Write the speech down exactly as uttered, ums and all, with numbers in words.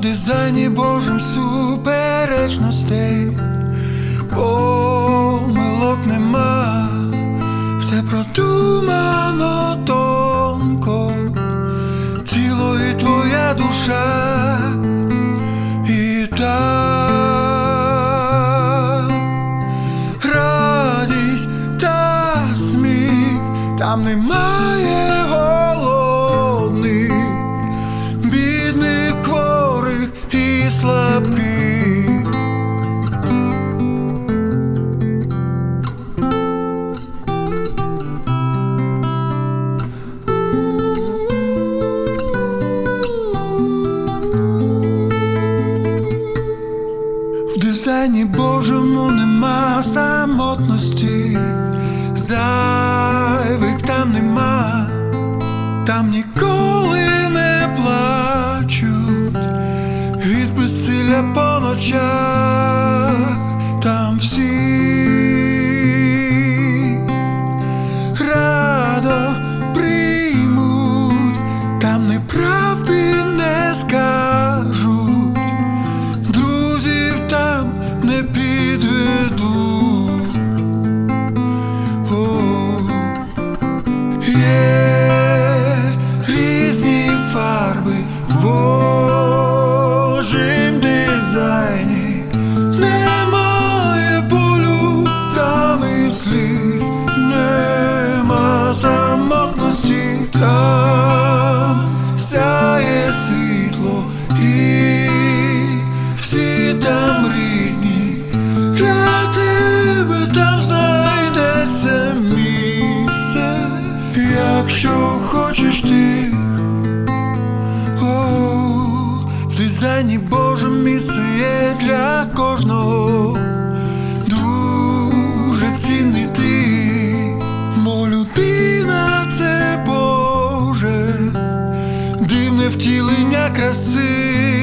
дизайні Божим суперечностей, помилок нема, все продумано тонко, тіло і твоя душа, і там радість та сміх, там немає голодних, бідних, хворих і слабких. В дизайні Божому нема самотності, зайвих там нема, там ніколи не плачуть від безсилля по ночах, там всі радо приймуть, там неправди не скажуть, друзів там не підведуть. Є різні фарби в Божім дизайні, немає болю там і сліз, нема самотності, там сяє світло і всі там рідні, для тебе там знайдеться місце, якщо хочеш ти. О, в дизайні Божому місце є для кожного, дуже цінний ти, мо людина це Боже, дивне втілення краси.